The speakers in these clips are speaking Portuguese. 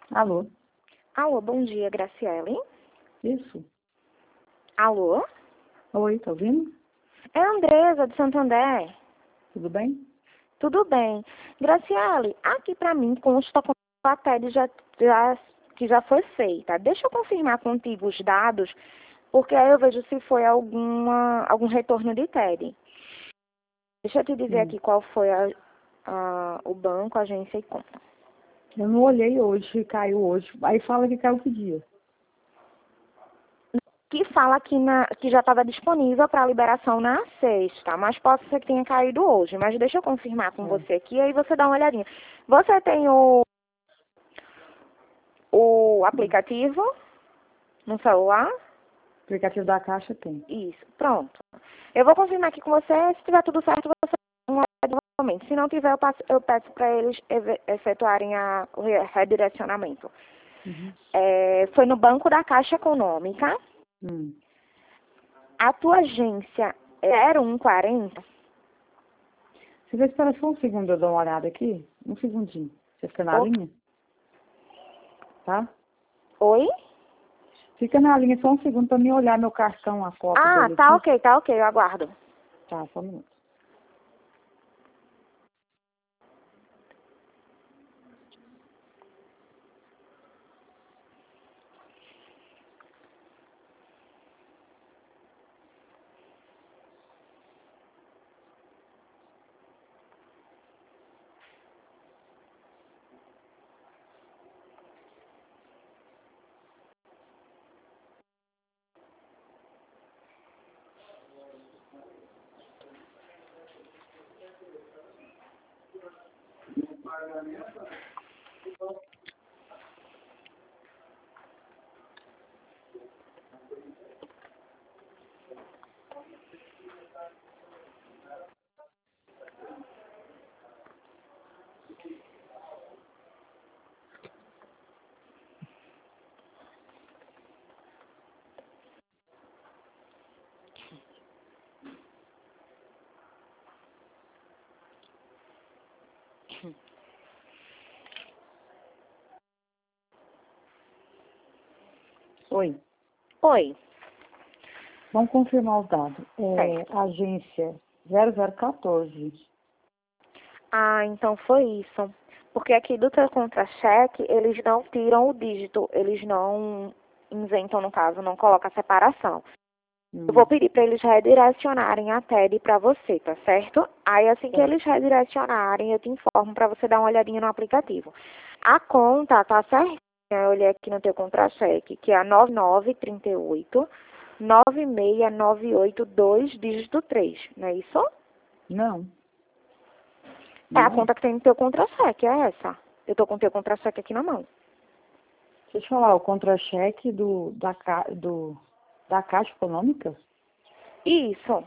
Alô? Alô, bom dia, Graciele. Isso. Alô? Oi, tá ouvindo? É a Andresa, de Santander. Tudo bem? Tudo bem. Graciele, aqui pra mim consta com a TED que já foi feita. Deixa eu confirmar contigo os dados, porque aí eu vejo se foi algum retorno de TED. Deixa eu te dizer aqui qual foi o banco, a agência e conta. Eu não olhei hoje, caiu hoje. Aí fala que caiu que dia? Que fala que já estava disponível para liberação na sexta, mas pode ser que tenha caído hoje. Mas deixa eu confirmar com você aqui, aí você dá uma olhadinha. Você tem o aplicativo no celular? O aplicativo da Caixa tem. Isso, pronto. Eu vou confirmar aqui com você, se tiver tudo certo, você dá uma olhada novamente. Se não tiver, eu peço para eles efetuarem o redirecionamento. Uhum. Foi no Banco da Caixa Econômica. A tua agência é 0140? Você vê se espera só um segundo, eu dou uma olhada aqui. Um segundinho. Você fica na linha? Tá? Oi? Fica na linha só um segundo pra mim olhar meu cartão, a foto dele Tá aqui. ok, eu aguardo. Tá, só um minuto. Oi. Oi. Vamos confirmar os dados. Certo. Agência 0014. Então foi isso. Porque aqui do teu contra-cheque, eles não tiram o dígito, eles não inventam, no caso, não colocam a separação. Eu vou pedir para eles redirecionarem a TED para você, tá certo? Aí assim que eles redirecionarem, eu te informo para você dar uma olhadinha no aplicativo. A conta tá certinha, eu olhei aqui no teu contra-cheque, que é a 9938 96982 dígito 3, não é isso? Não. É a conta que tem no teu contra-cheque, é essa. Eu tô com o teu contra-cheque aqui na mão. Deixa eu falar, o contra-cheque da Caixa Econômica? Isso.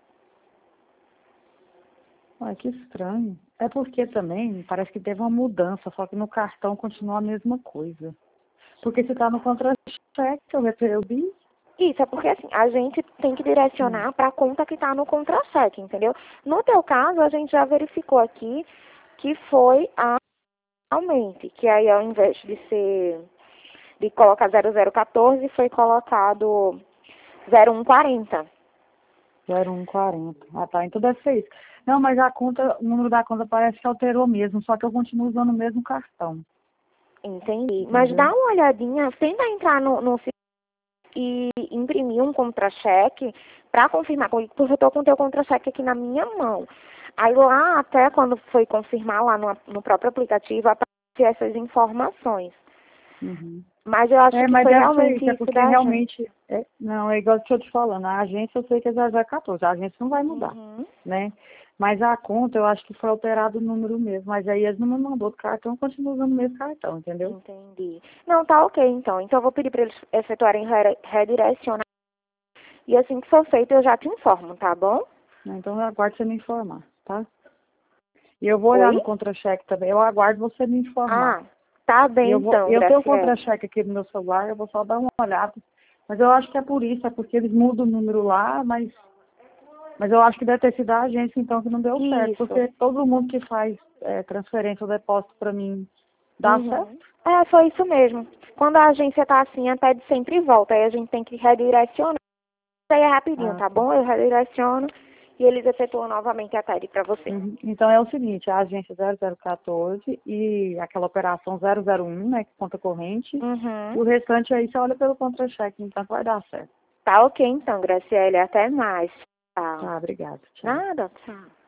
Ai, que estranho. É porque também parece que teve uma mudança, só que no cartão continua a mesma coisa. Porque se tá no contra-cheque, eu vi. Isso, é porque assim, a gente tem que direcionar para a conta que está no contra-cheque, entendeu? No teu caso, a gente já verificou aqui que foi realmente, que aí ao invés de colocar 0014, foi colocado 0140. 0140. Ah, tá. Então deve ser isso. Não, mas a conta, o número da conta parece que alterou mesmo, só que eu continuo usando o mesmo cartão. Entendi. Mas dá uma olhadinha, tenta entrar no e imprimir um contra-cheque para confirmar comigo, porque eu estou com o teu contra-cheque aqui na minha mão. Aí lá, até quando foi confirmar lá no próprio aplicativo, apareciam essas informações. Mas eu acho que Mas foi deve ser realmente isso, é isso porque da gente. realmente, não, é igual que eu te falando, a agência eu sei que é 0014, a agência não vai mudar, né? Mas a conta eu acho que foi alterado o número mesmo, mas aí eles não me mandou do cartão, eu continuo usando o mesmo cartão, entendeu? Entendi. Não, tá ok então. Então eu vou pedir para eles efetuarem redirecionar. E assim que for feito eu já te informo, tá bom? Então eu aguardo você me informar, tá? E eu vou olhar Oi? no contra-cheque também, eu aguardo você me informar. Tá bem então, Eu tenho o Graciela. contra-cheque aqui no meu celular, eu vou só dar uma olhada. Mas eu acho que é por isso, é porque eles mudam o número lá, mas eu acho que deve ter sido a agência então que não deu certo. Isso. Porque todo mundo que faz transferência ou depósito para mim dá certo. É, foi isso mesmo. Quando a agência tá assim, a TED sempre volta, aí a gente tem que redirecionar. Isso aí é rapidinho, tá bom? Eu redireciono e eles efetuam novamente a TED para você. Então é o seguinte, a agência 0014 e aquela operação 001, né, que conta corrente, e o restante aí você olha pelo contra-cheque, então vai dar certo. Tá ok então, Graciele, até mais. Tchau. Tá, obrigada. Tchau. Nada, tchau.